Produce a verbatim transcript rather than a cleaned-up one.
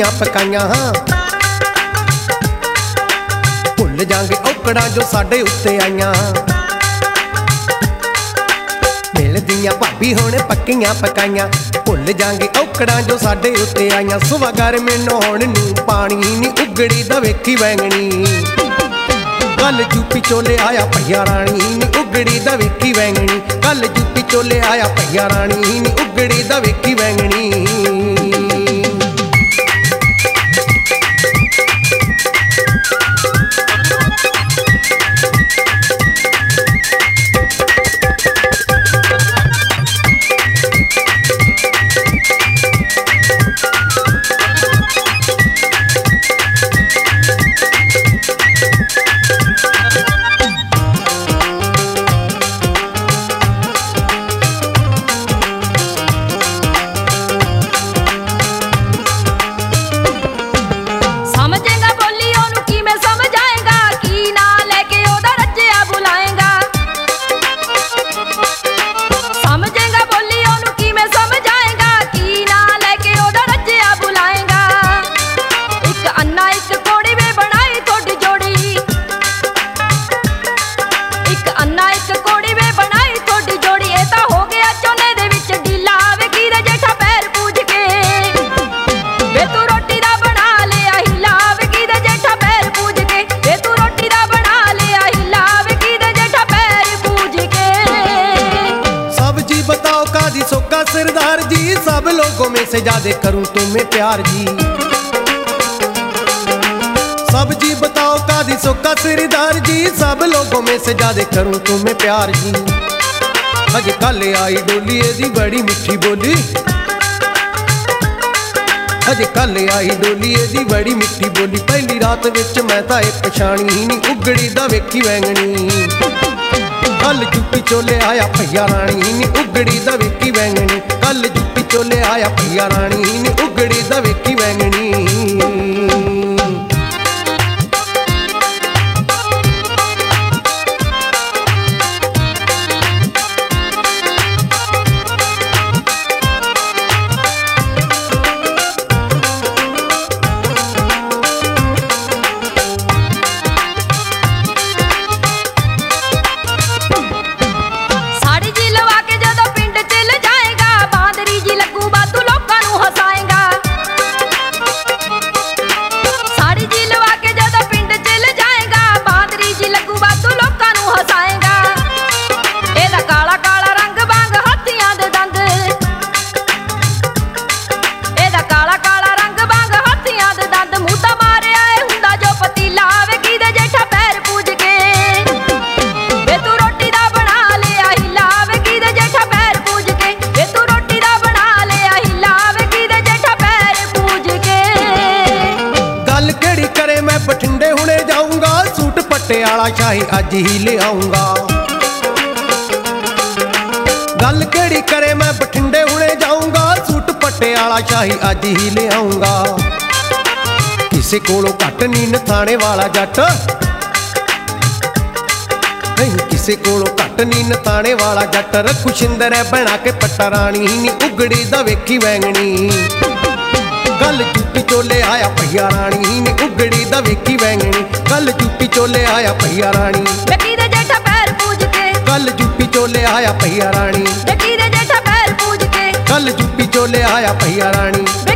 रोटियां पकाइयां। भुल जांगे औकड़ां जो साडे उत्ते आईयां। मिलदियां भाभी हुण पक्कियां पकाइयां। भुल जांगे औकड़ां जो साडे उत्ते आईयां। सुबह गर्मी नहाउण नूं पानी नी उगड़ी दा वेखी वैंगणी। कल यूपी चोले आया भैया रानी नी उगड़ी दा वेखी वैंगणी। कल यूपी चोले आया भैया रानी नी उगड़ी दा वेखी वैंगणी। सरदार जी सब लोगों में से ज्यादा करूं तुम्हें प्यार जी। सब जी बताओ कादी सोका सरदार जी सब लोगों में से ज्यादा करूं तुम्हें प्यार जी। अज कल आई डोली दी बड़ी मिठी बोली। अज कल आई डोली दी बड़ी मिठी बोली। पहली रात विच मैं तां इह पछाणी नी उगड़ी दा वेखी वैंगणी। कल यूपी चोले आया भैया रानी नी उगड़ी दा वेखी वैंगणी। कल यूपी चोले आया भैया रानी नी उगड़ी दा वेखी वैंगणी। बठिंडे हुणे जाऊंगा सूट पटियाला शाही अज ही ले आऊंगा। गल केड़ी करे मैं बठिंडे हुणे जाऊंगा सूट पटियाला शाही अज ही ले आऊंगा। किसे कोलों घट नी नथाने वाला जट। नहीं किसे कोलों घट नी नथाने वाला जट। रखू शिंदर बना के पट्टा रानी नी उगड़ी दा वेखी वैंगणी। कल यूपी चोले आया भैया रानी नी उगड़ी दा वेखी वैंगणी। कल यूपी चोले आया भैया रानी बेटी दे जेठा पैर पूज के। कल यूपी चोले आया भैया रानी बेटी दे जेठा पैर पूज के। कल यूपी चोले आया भैया रानी।